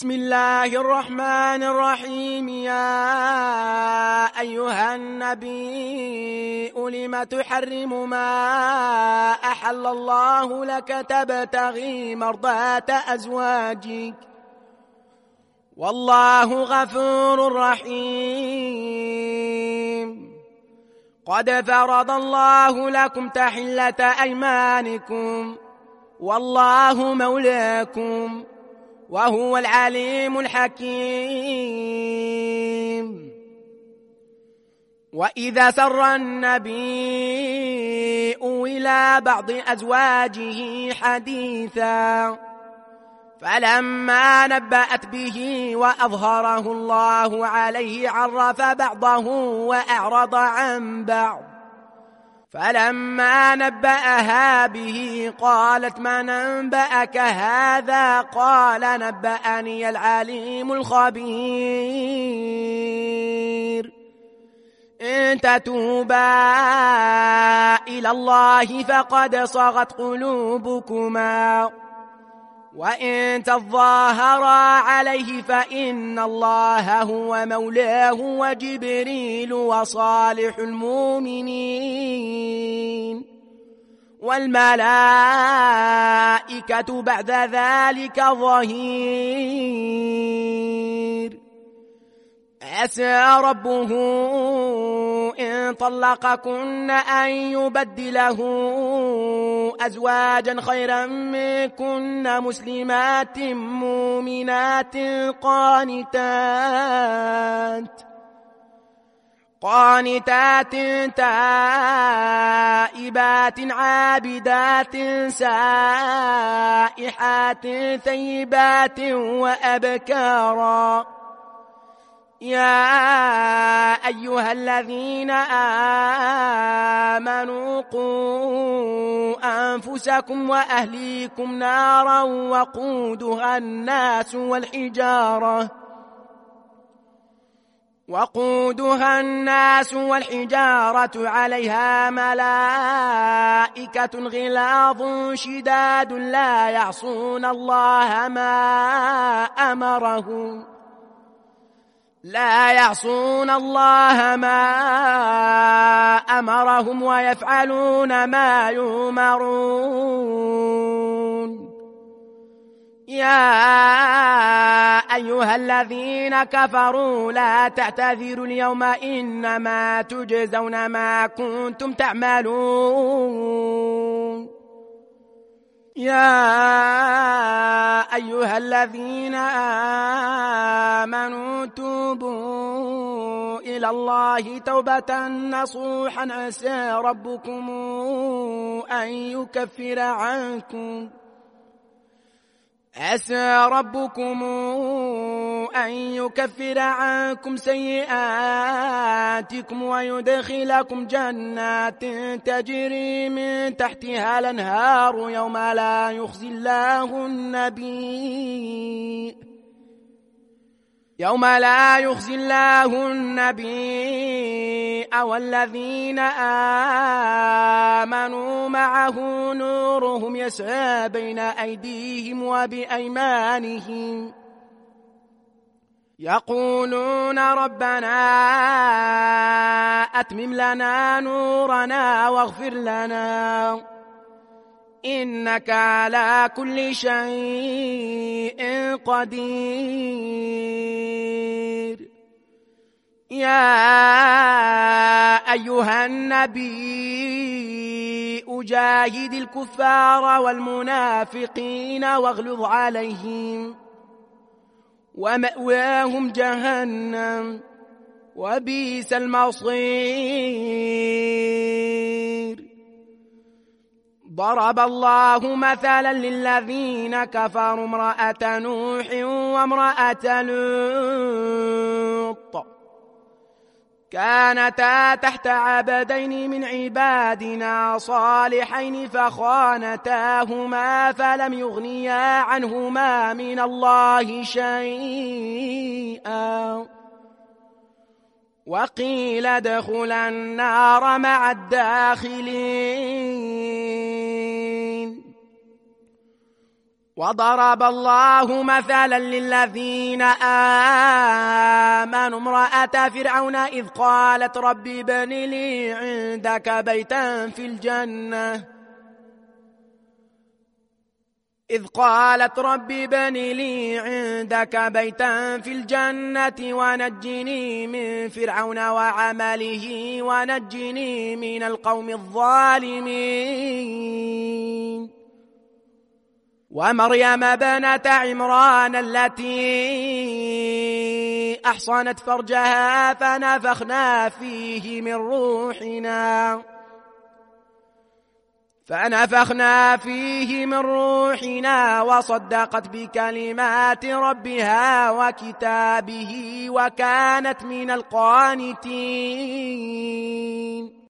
بسم الله الرحمن الرحيم. يا أيها النبي لم تحرم ما أحل الله لك تبتغي مرضات أزواجك والله غفور رحيم. قد فرض الله لكم تحلة أيمانكم والله مولاكم وهو العليم الحكيم. وإذا سر النبي إلى بعض أزواجه حديثا فلما نبأت به وأظهره الله عليه عرف بعضه وأعرض عن بعض، فلما نبأها به قالت ما نبأك هذا؟ قال نبأني العليم الخبير. إن تتوبا إلى الله فقد صغت قلوبكما وإن تظاهرا عليه فإن الله هو مولاه وجبريل وصالح المؤمنين والملائكة بعد ذلك ظهير. عسى ربه إن طلقكن أن يبدله أزواجا خيرا منكن مسلمات مؤمنات قانتات تائبات عابدات سائحات ثيبات وأبكارا. يا أيها الذين آمنوا قوا أنفسكم وأهليكم نارا وقودها الناس والحجارة عليها ملائكة غلاظ شداد لا يعصون الله ما أمرهم ويفعلون ما يؤمرون. يا أيها الذين كفروا لا تعتذروا اليوم إنما تجزون ما كنتم تعملون. يا أيها الذين آمنوا توبوا إلى الله توبة نصوحا عسى ربكم أن يكفر عنكم سيئاتكم ويدخلكم جنات تجري من تحتها الأنهار يوم لا يخزي الله النبي والذين آمنوا معه نورهم يسعى بين أيديهم وبأيمانهم يقولون ربنا أتمم لنا نورنا واغفر لنا إنك على كل شيء قدير. يا أيها النبي أجاهد الكفار والمنافقين واغلظ عليهم ومأواهم جهنم وبئس المصير. ضرب الله مثلا للذين كفروا امرأة نوح وامرأة لوط كانتا تحت عبدين من عبادنا صالحين فخانتاهما فلم يغنيا عنهما من الله شيئا وقيل ادخلا النار مع الداخلين. وضرب الله مثلا للذين آمنوا امرأة فرعون إذ قالت رب ابن لي عندك بيتا في الجنة ونجني من فرعون وعمله ونجني من القوم الظالمين ومريم ابنة عمران التي أحصنت فرجها فنفخنا فيه من روحنا وصدقت بكلمات ربها وكتابه وكانت من القانتين